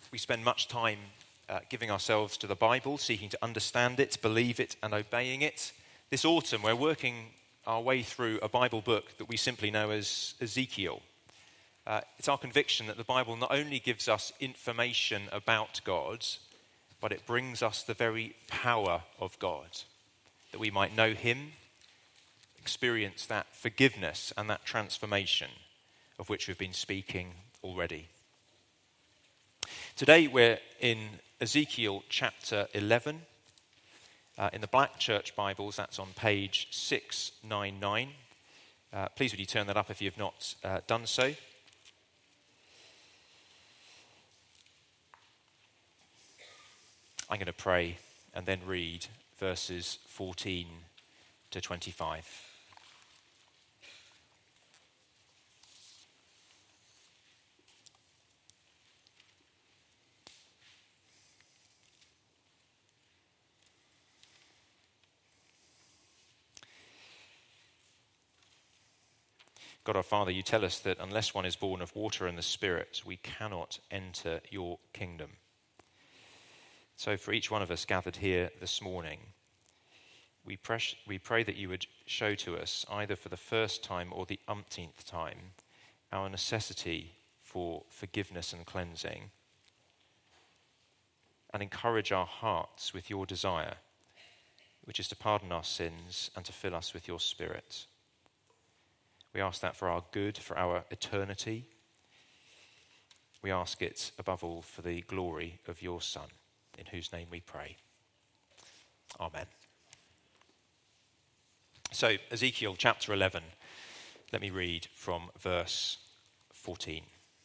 we spend much time giving ourselves to the Bible, seeking to understand it, believe it, and obeying it. This autumn, we're working our way through a Bible book that we simply know as Ezekiel. It's our conviction that the Bible not only gives us information about God, but it brings us the very power of God, that we might know him, experience that forgiveness and that transformation of which we've been speaking already. Today we're in Ezekiel chapter 11. In the Black Church Bibles, that's on page 699. Please would you turn that up if you have not done so. I'm going to pray and then read verses 14 to 25. God our Father, you tell us that unless one is born of water and the Spirit, we cannot enter your kingdom. So for each one of us gathered here this morning, we pray that you would show to us, either for the first time or the umpteenth time, our necessity for forgiveness and cleansing, and encourage our hearts with your desire, which is to pardon our sins and to fill us with your Spirit. We ask that for our good, for our eternity. We ask it, above all, for the glory of your Son, in whose name we pray. Amen. So, Ezekiel chapter 11, let me read from verse 14.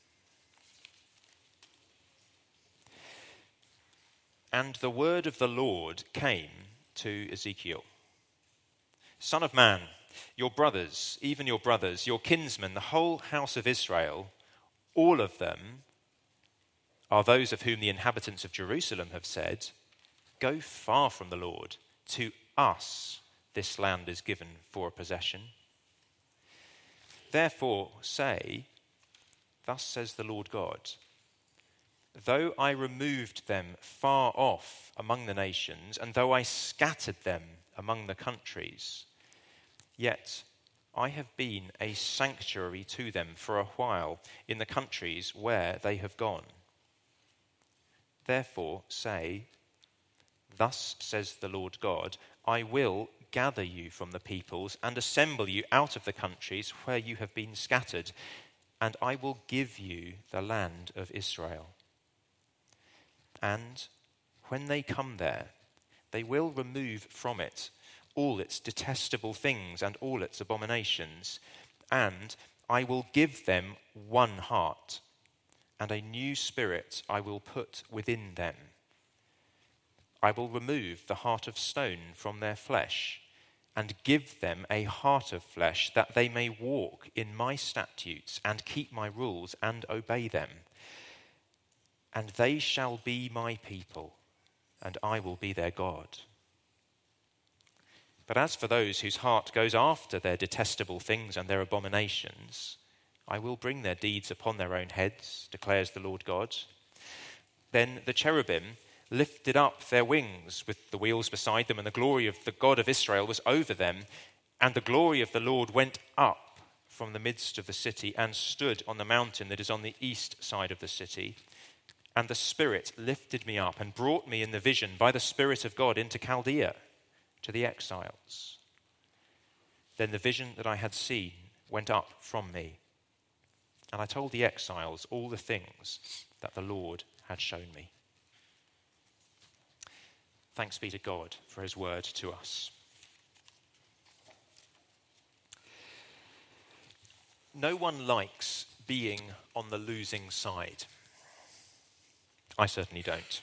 And the word of the Lord came to Ezekiel. Son of man, your brothers, even your brothers, your kinsmen, the whole house of Israel, all of them are those of whom the inhabitants of Jerusalem have said, go far from the Lord. To us this land is given for a possession. Therefore say, thus says the Lord God, though I removed them far off among the nations, and though I scattered them among the countries, yet I have been a sanctuary to them for a while in the countries where they have gone. Therefore say, thus says the Lord God, I will gather you from the peoples and assemble you out of the countries where you have been scattered, and I will give you the land of Israel. And when they come there, they will remove from it all its detestable things and all its abominations, and I will give them one heart, and a new spirit I will put within them. I will remove the heart of stone from their flesh, and give them a heart of flesh, that they may walk in my statutes and keep my rules and obey them. And they shall be my people, and I will be their God. But as for those whose heart goes after their detestable things and their abominations, I will bring their deeds upon their own heads, declares the Lord God. Then the cherubim lifted up their wings with the wheels beside them, and the glory of the God of Israel was over them. And the glory of the Lord went up from the midst of the city and stood on the mountain that is on the east side of the city. And the Spirit lifted me up and brought me in the vision by the Spirit of God into Chaldea, to the exiles. Then the vision that I had seen went up from me, and I told the exiles all the things that the Lord had shown me. Thanks be to God for his word to us. No one likes being on the losing side. I certainly don't.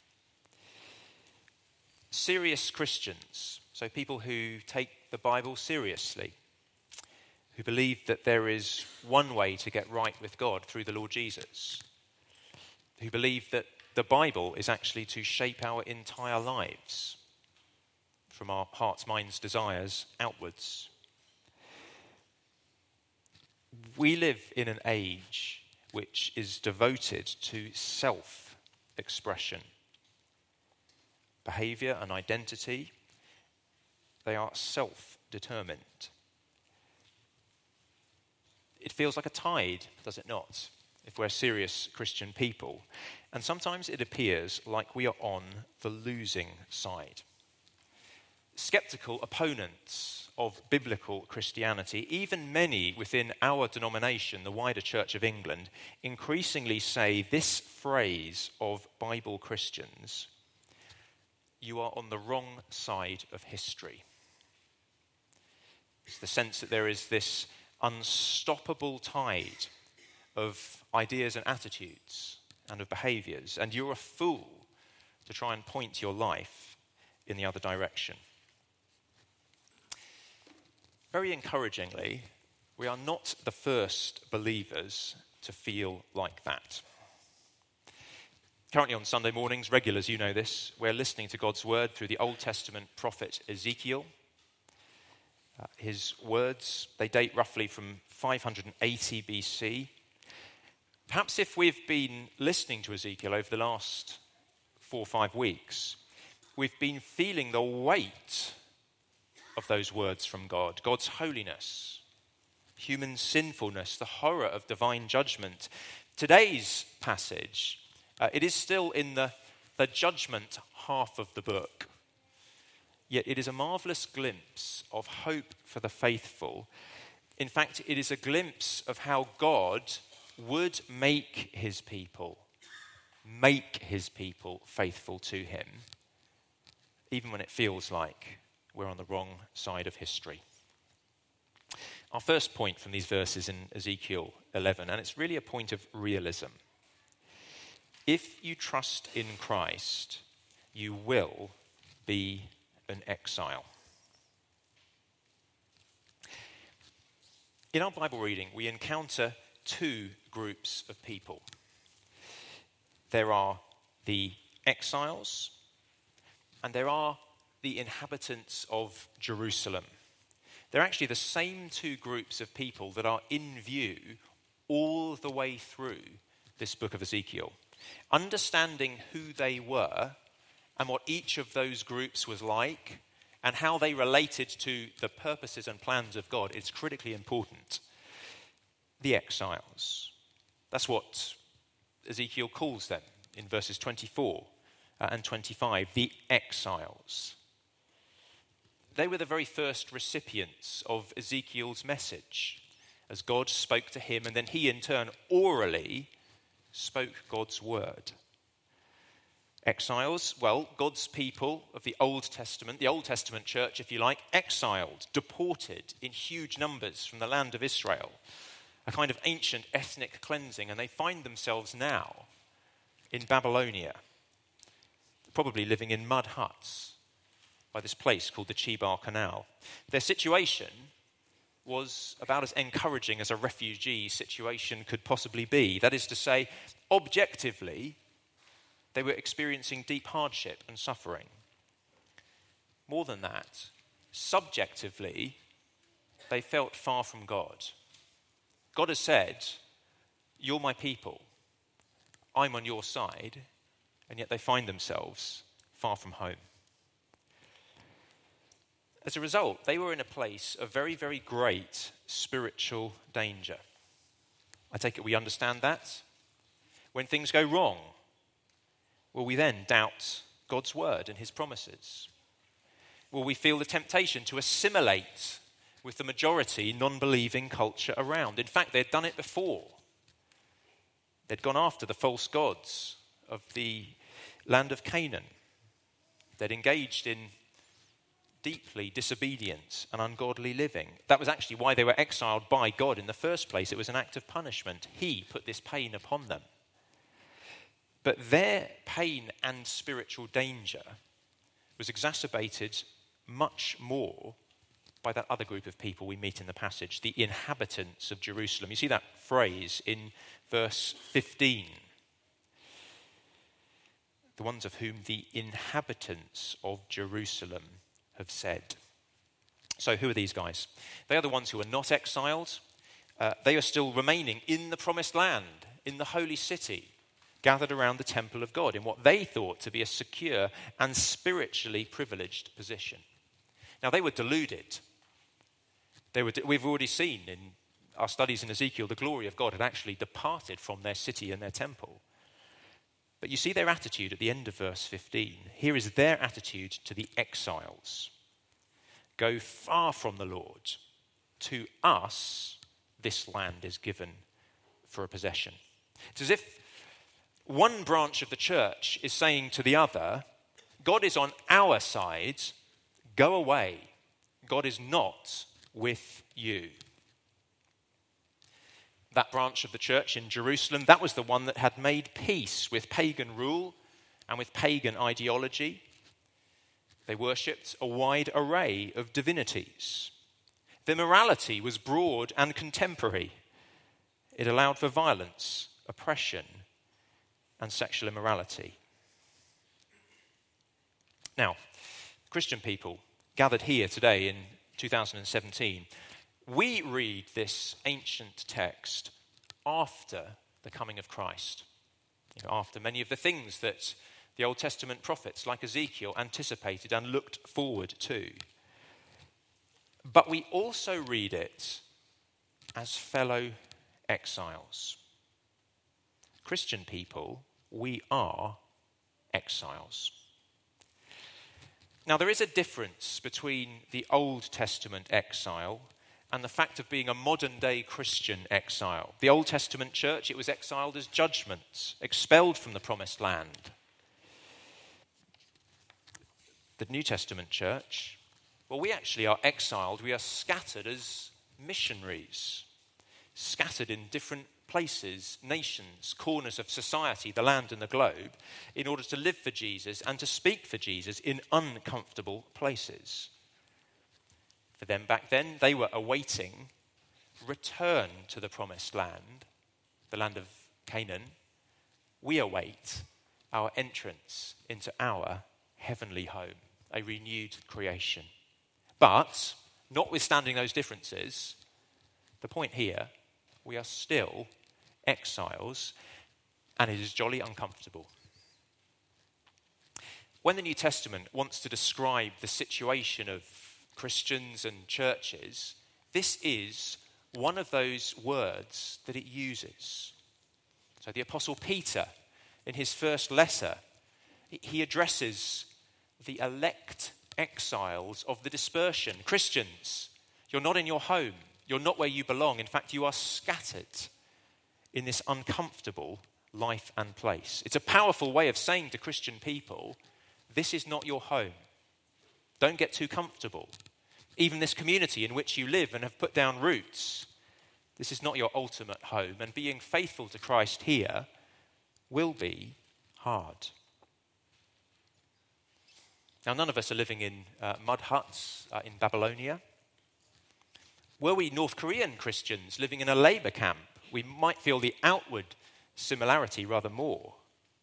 Serious Christians, so people who take the Bible seriously, who believe that there is one way to get right with God through the Lord Jesus, who believe that the Bible is actually to shape our entire lives from our hearts, minds, desires outwards. We live in an age which is devoted to self expression. Behavior and identity, they are self-determined. It feels like a tide, does it not, if we're serious Christian people? And sometimes it appears like we are on the losing side. Skeptical opponents of biblical Christianity, even many within our denomination, the wider Church of England, increasingly say this phrase of Bible Christians: you are on the wrong side of history. It's the sense that there is this unstoppable tide of ideas and attitudes and of behaviours, and you're a fool to try and point your life in the other direction. Very encouragingly, we are not the first believers to feel like that. Currently on Sunday mornings, regulars, you know this, we're listening to God's word through the Old Testament prophet Ezekiel. His words, they date roughly from 580 BC. Perhaps if we've been listening to Ezekiel over the last 4 or 5 weeks, we've been feeling the weight of those words from God, God's holiness, human sinfulness, the horror of divine judgment. Today's passage, it is still in the judgment half of the book, yet it is a marvellous glimpse of hope for the faithful. In fact, it is a glimpse of how God would make his people faithful to him, even when it feels like we're on the wrong side of history. Our first point from these verses in Ezekiel 11, and it's really a point of realism. If you trust in Christ, you will be an exile. In our Bible reading, we encounter 2 groups of people. There are the exiles, and there are the inhabitants of Jerusalem. They're actually the same 2 groups of people that are in view all the way through this book of Ezekiel. Understanding who they were and what each of those groups was like and how they related to the purposes and plans of God is critically important. The exiles. That's what Ezekiel calls them in verses 24 and 25, the exiles. They were the very first recipients of Ezekiel's message as God spoke to him, and then he in turn orally spoke God's word. Exiles, well, God's people of the Old Testament, the Old Testament church, if you like, exiled, deported in huge numbers from the land of Israel, a kind of ancient ethnic cleansing, and they find themselves now in Babylonia, probably living in mud huts by this place called the Chebar Canal. Their situation was about as encouraging as a refugee situation could possibly be. That is to say, objectively, they were experiencing deep hardship and suffering. More than that, subjectively, they felt far from God. God has said, "You're my people, I'm on your side," and yet they find themselves far from home. As a result, they were in a place of very, very great spiritual danger. I take it we understand that. When things go wrong, will we then doubt God's word and his promises? Will we feel the temptation to assimilate with the majority non-believing culture around? In fact, they'd done it before. They'd gone after the false gods of the land of Canaan. They'd engaged in deeply disobedient and ungodly living. That was actually why they were exiled by God in the first place. It was an act of punishment. He put this pain upon them. But their pain and spiritual danger was exacerbated much more by that other group of people we meet in the passage, the inhabitants of Jerusalem. You see that phrase in verse 15. The ones of whom the inhabitants of Jerusalem have said. So who are these guys? They are the ones who are not exiled. They are still remaining in the promised land, in the holy city, gathered around the temple of God in what they thought to be a secure and spiritually privileged position. Now, they were deluded. We've already seen in our studies in Ezekiel, the glory of God had actually departed from their city and their temple. But you see their attitude at the end of verse 15. Here is their attitude to the exiles. Go far from the Lord. To us, this land is given for a possession. It's as if one branch of the church is saying to the other, God is on our side, go away. God is not with you. That branch of the church in Jerusalem, that was the one that had made peace with pagan rule and with pagan ideology. They worshipped a wide array of divinities. Their morality was broad and contemporary. It allowed for violence, oppression, and sexual immorality. Now, Christian people gathered here today in 2017, we read this ancient text after the coming of Christ, after many of the things that the Old Testament prophets like Ezekiel anticipated and looked forward to. But we also read it as fellow exiles. Christian people, we are exiles. Now, there is a difference between the Old Testament exile and the fact of being a modern-day Christian exile. The Old Testament church, it was exiled as judgment, expelled from the promised land. The New Testament church, well, we actually are exiled. We are scattered as missionaries, scattered in different places, nations, corners of society, the land and the globe, in order to live for Jesus and to speak for Jesus in uncomfortable places. For them back then, they were awaiting return to the promised land, the land of Canaan. We await our entrance into our heavenly home, a renewed creation. But, notwithstanding those differences, the point here, we are still exiles, and it is jolly uncomfortable. When the New Testament wants to describe the situation of Christians and churches, this is one of those words that it uses. So the Apostle Peter, in his first letter, he addresses the elect exiles of the dispersion. Christians, you're not in your home. You're not where you belong. In fact, you are scattered in this uncomfortable life and place. It's a powerful way of saying to Christian people, this is not your home. Don't get too comfortable. Even this community in which you live and have put down roots, this is not your ultimate home. And being faithful to Christ here will be hard. Now, none of us are living in mud huts in Babylonia. Were we North Korean Christians living in a labor camp, we might feel the outward similarity rather more.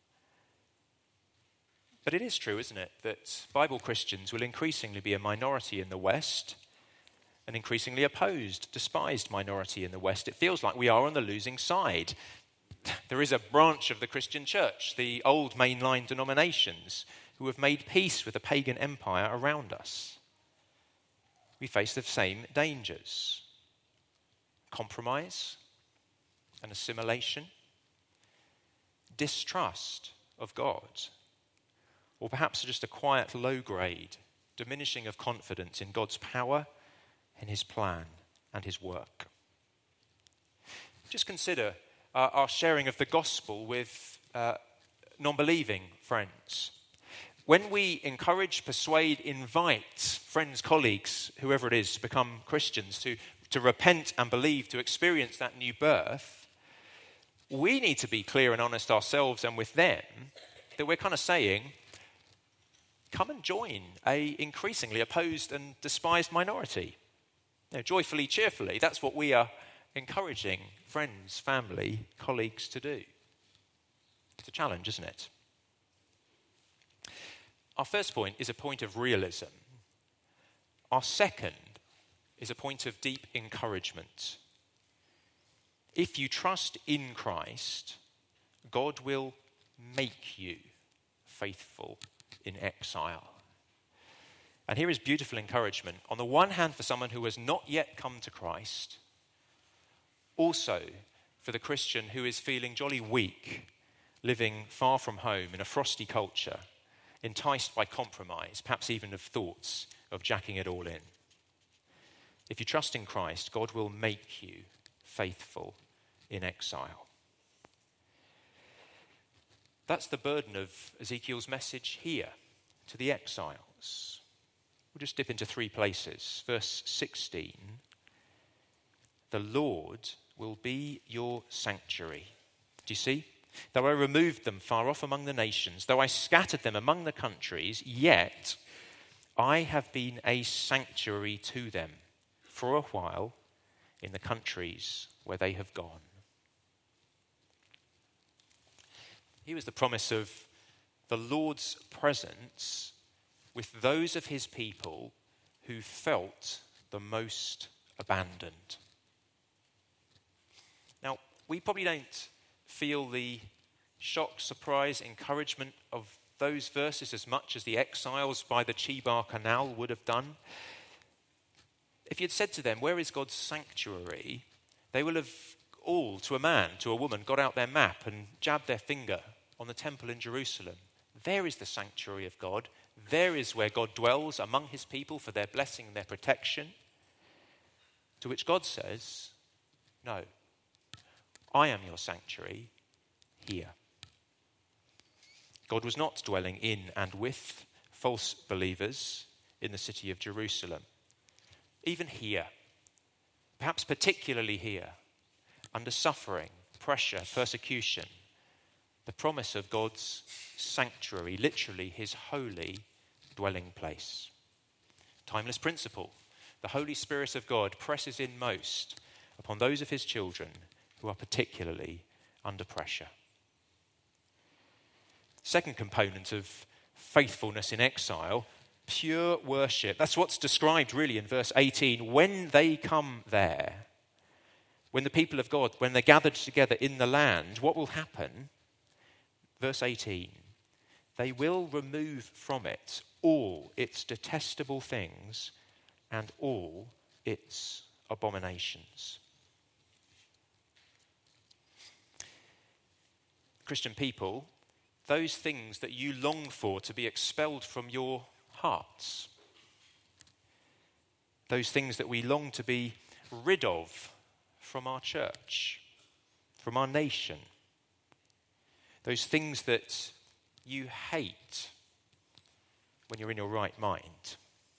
But it is true, isn't it, that Bible Christians will increasingly be a minority in the West, an increasingly opposed, despised minority in the West. It feels like we are on the losing side. There is a branch of the Christian church, the old mainline denominations, who have made peace with the pagan empire around us. We face the same dangers: compromise and assimilation, distrust of God, or perhaps just a quiet low-grade diminishing of confidence in God's power, in his plan and his work. Just consider our sharing of the gospel with non-believing friends. When we encourage, persuade, invite friends, colleagues, whoever it is, to become Christians, to repent and believe, to experience that new birth, we need to be clear and honest ourselves and with them that we're kind of saying, come and join a increasingly opposed and despised minority. Joyfully, cheerfully, that's what we are encouraging friends, family, colleagues to do. It's a challenge, isn't it? Our first point is a point of realism. Our second is a point of deep encouragement. If you trust in Christ, God will make you faithful in exile. And here is beautiful encouragement. On the one hand, for someone who has not yet come to Christ, also for the Christian who is feeling jolly weak, living far from home in a frosty culture, enticed by compromise, perhaps even of thoughts of jacking it all in. If you trust in Christ, God will make you faithful in exile. That's the burden of Ezekiel's message here to the exiles. We'll just dip into 3 places. Verse 16, the Lord will be your sanctuary. Do you see? Though I removed them far off among the nations, though I scattered them among the countries, yet I have been a sanctuary to them for a while in the countries where they have gone. Here is the promise of the Lord's presence with those of his people who felt the most abandoned. Now, we probably don't feel the shock, surprise, encouragement of those verses as much as the exiles by the Chebar Canal would have done. If you'd said to them, where is God's sanctuary? They will have all, to a man, to a woman, got out their map and jabbed their finger on the temple in Jerusalem. There is the sanctuary of God. There is where God dwells among his people for their blessing and their protection. To which God says, no, I am your sanctuary here. God was not dwelling in and with false believers in the city of Jerusalem. Even here, perhaps particularly here, under suffering, pressure, persecution, the promise of God's sanctuary, literally his holy dwelling place. Timeless principle. The Holy Spirit of God presses in most upon those of his children who are particularly under pressure. Second component of faithfulness in exile, pure worship. That's what's described really in verse 18. When they come there, when the people of God, when they're gathered together in the land, what will happen? Verse 18, they will remove from it all its detestable things and all its abominations. Christian people, those things that you long for to be expelled from your hearts, those things that we long to be rid of from our church, from our nation, those things that you hate when you're in your right mind.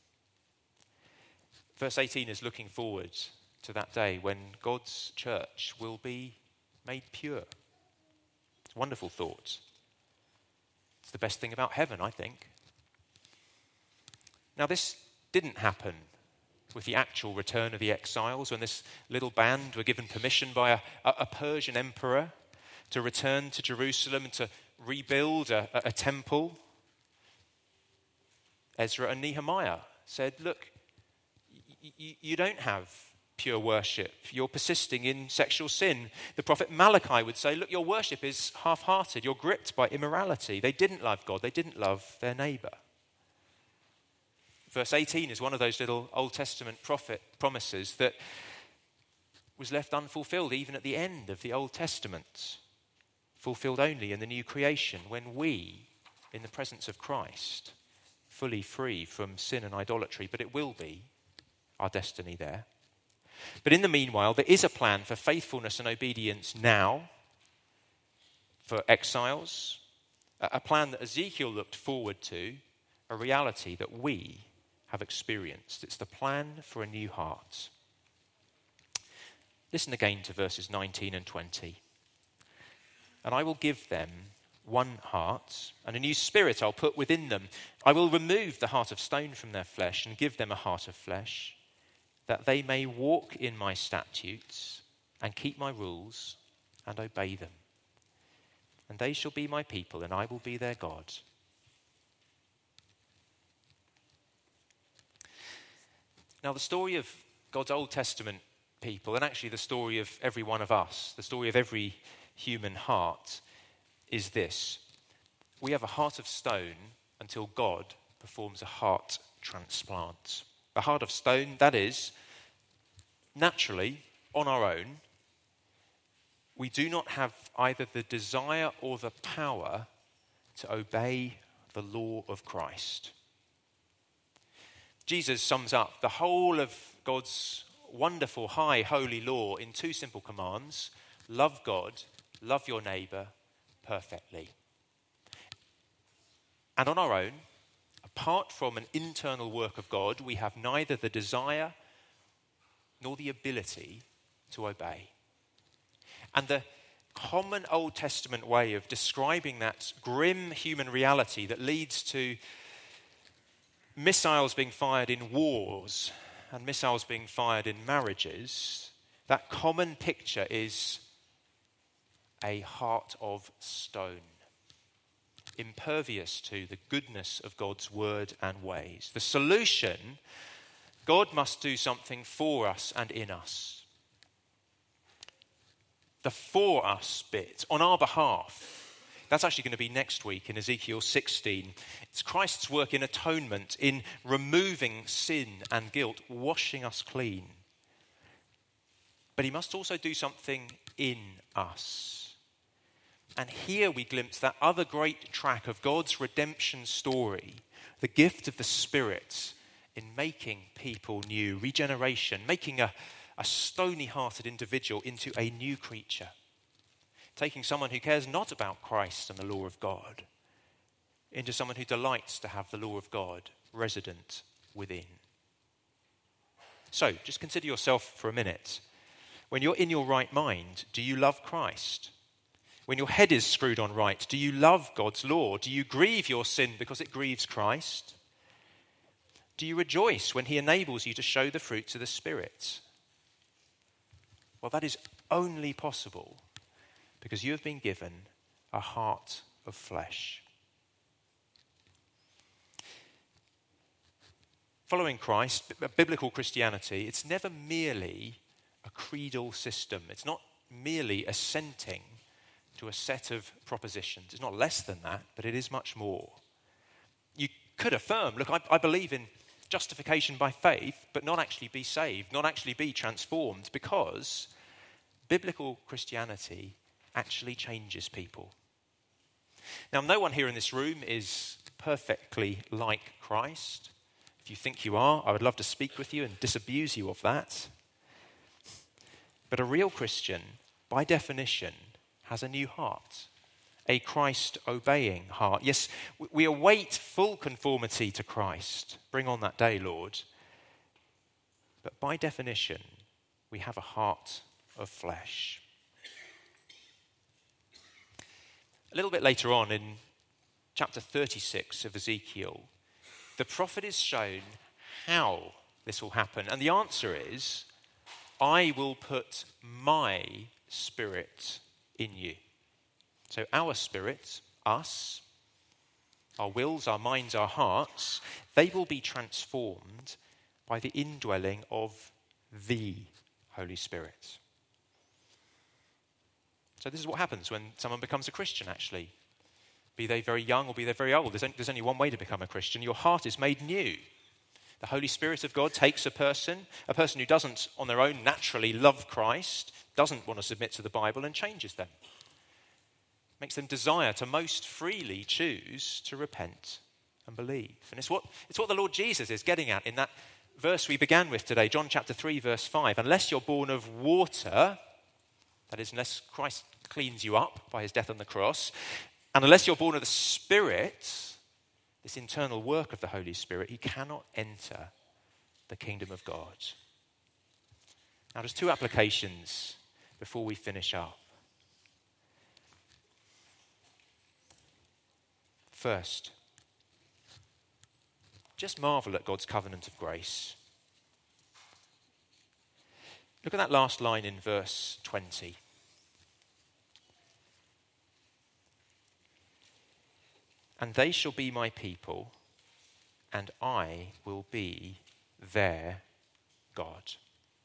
Verse 18 is looking forward to that day when God's church will be made pure. It's a wonderful thought. It's the best thing about heaven, I think. Now, this didn't happen with the actual return of the exiles when this little band were given permission by a Persian emperor to return to Jerusalem and to rebuild a temple. Ezra and Nehemiah said, look, you don't have pure worship. You're persisting in sexual sin. The prophet Malachi would say, look, your worship is half-hearted. You're gripped by immorality. They didn't love God. They didn't love their neighbor. Verse 18 is one of those little Old Testament prophet promises that was left unfulfilled even at the end of the Old Testament. Fulfilled only in the new creation when we, in the presence of Christ, fully free from sin and idolatry, but it will be our destiny there. But in the meanwhile, there is a plan for faithfulness and obedience now for exiles, a plan that Ezekiel looked forward to, a reality that we have experienced. It's the plan for a new heart. Listen again to verses 19 and 20. And I will give them one heart, and a new spirit I'll put within them. I will remove the heart of stone from their flesh and give them a heart of flesh, that they may walk in my statutes and keep my rules and obey them. And they shall be my people, and I will be their God. Now, the story of God's Old Testament people, and actually the story of every one of us, the story of every human heart, is this. we have a heart of stone until God performs a heart transplant. A heart of stone, that is, naturally, on our own, we do not have either the desire or the power to obey the law of Christ. Jesus sums up the whole of God's wonderful, high, holy law in two simple commands: love God, love your neighbour perfectly. And on our own, apart from an internal work of God, we have neither the desire nor the ability to obey. And the common Old Testament way of describing that grim human reality that leads to missiles being fired in wars and missiles being fired in marriages, that common picture is a heart of stone, impervious to the goodness of God's word and ways. The solution: God must do something for us and in us. The for us bit, on our behalf, that's actually going to be next week in Ezekiel 16. It's Christ's work in atonement, in removing sin and guilt, washing us clean. But he must also do something in us. And here we glimpse that other great track of God's redemption story, the gift of the Spirit in making people new, regeneration, making a stony-hearted individual into a new creature, taking someone who cares not about Christ and the law of God into someone who delights to have the law of God resident within. So, just consider yourself for a minute. When you're in your right mind, do you love Christ? When your head is screwed on right, do you love God's law? Do you grieve your sin because it grieves Christ? Do you rejoice when he enables you to show the fruits of the Spirit? Well, that is only possible because you have been given a heart of flesh. Following Christ, biblical Christianity, it's never merely a creedal system. It's not merely assenting to a set of propositions. It's not less than that, but it is much more. You could affirm, look, I believe in justification by faith, but not actually be saved, not actually be transformed, because biblical Christianity actually changes people. Now, no one here in this room is perfectly like Christ. If you think you are, I would love to speak with you and disabuse you of that. But a real Christian, by definition, has a new heart, a Christ-obeying heart. Yes, we await full conformity to Christ. Bring on that day, Lord. But by definition, we have a heart of flesh. A little bit later on in chapter 36 of Ezekiel, the prophet is shown how this will happen. And the answer is, I will put my spirit in you. So our spirit, us, our wills, our minds, our hearts, they will be transformed by the indwelling of the Holy Spirit. So this is what happens when someone becomes a Christian, actually. Be they very young or be they very old. There's only one way to become a Christian. Your heart is made new. The Holy Spirit of God takes a person who doesn't on their own naturally love Christ, doesn't want to submit to the Bible, and changes them. Makes them desire to most freely choose to repent and believe. And it's what the Lord Jesus is getting at in that verse we began with today, John chapter 3, verse 5. Unless you're born of water, that is, unless Christ cleans you up by his death on the cross, and unless you're born of the Spirit, this internal work of the Holy Spirit, you cannot enter the kingdom of God. Now, there's two applications before we finish up. First, just marvel at God's covenant of grace. Look at that last line in verse 20. And they shall be my people, and I will be their God.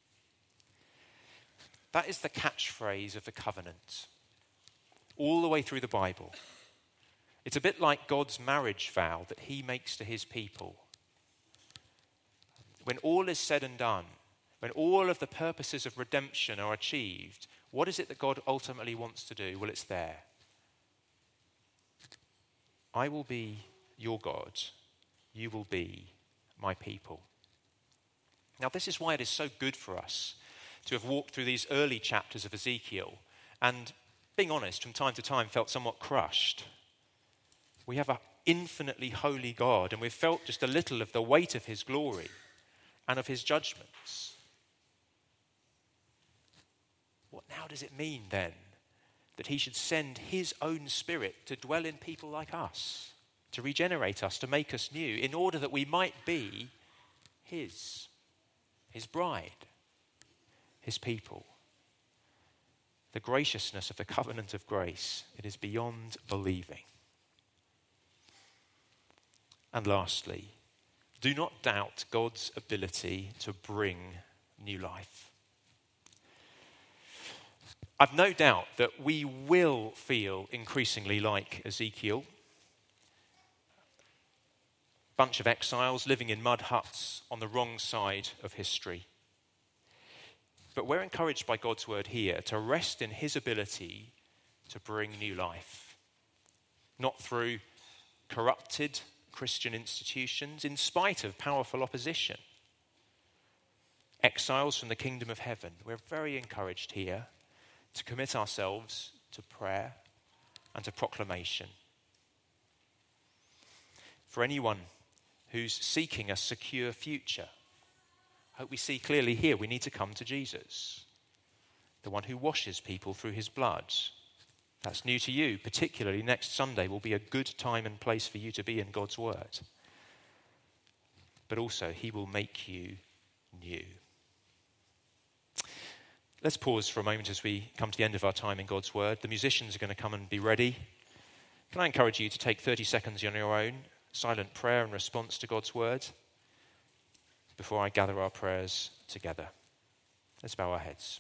That is the catchphrase of the covenant all the way through the Bible. It's a bit like God's marriage vow that he makes to his people. When all is said and done, when all of the purposes of redemption are achieved, what is it that God ultimately wants to do? Well, it's there. I will be your God. You will be my people. Now, this is why it is so good for us to have walked through these early chapters of Ezekiel and, being honest, from time to time felt somewhat crushed. We have an infinitely holy God, and we've felt just a little of the weight of his glory and of his judgments. What now does it mean then that he should send his own Spirit to dwell in people like us, to regenerate us, to make us new, in order that we might be his bride, his people? The graciousness of the covenant of grace, it is beyond believing. And lastly, do not doubt God's ability to bring new life. I've no doubt that we will feel increasingly like Ezekiel. Bunch of exiles living in mud huts on the wrong side of history. But we're encouraged by God's word here to rest in his ability to bring new life. Not through corrupted Christian institutions, in spite of powerful opposition. Exiles from the kingdom of heaven. We're very encouraged here to commit ourselves to prayer and to proclamation. For anyone who's seeking a secure future, I hope we see clearly here we need to come to Jesus, the one who washes people through his blood. That's new to you. Particularly next Sunday will be a good time and place for you to be in God's word. But also he will make you new. Let's pause for a moment as we come to the end of our time in God's word. The musicians are going to come and be ready. Can I encourage you to take 30 seconds on your own, silent prayer in response to God's word, before I gather our prayers together. Let's bow our heads.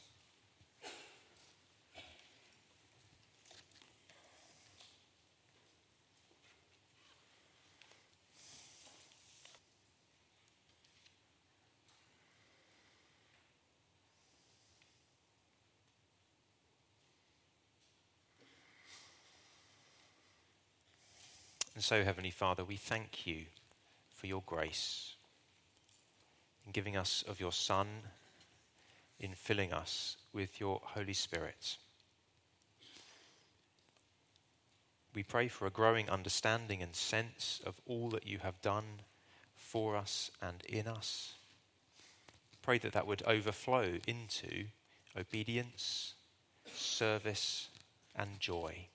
And so, Heavenly Father, we thank you for your grace in giving us of your Son, in filling us with your Holy Spirit. We pray for a growing understanding and sense of all that you have done for us and in us. Pray that that would overflow into obedience, service, and joy.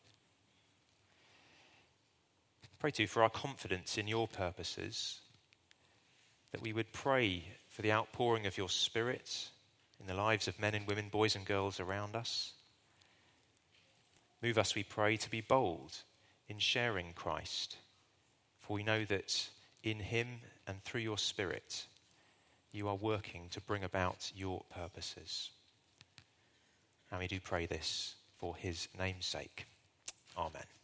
Pray too for our confidence in your purposes, that we would pray for the outpouring of your Spirit in the lives of men and women, boys and girls around us. Move us, we pray, to be bold in sharing Christ, for we know that in him and through your Spirit, you are working to bring about your purposes. And we do pray this for his name's sake. Amen.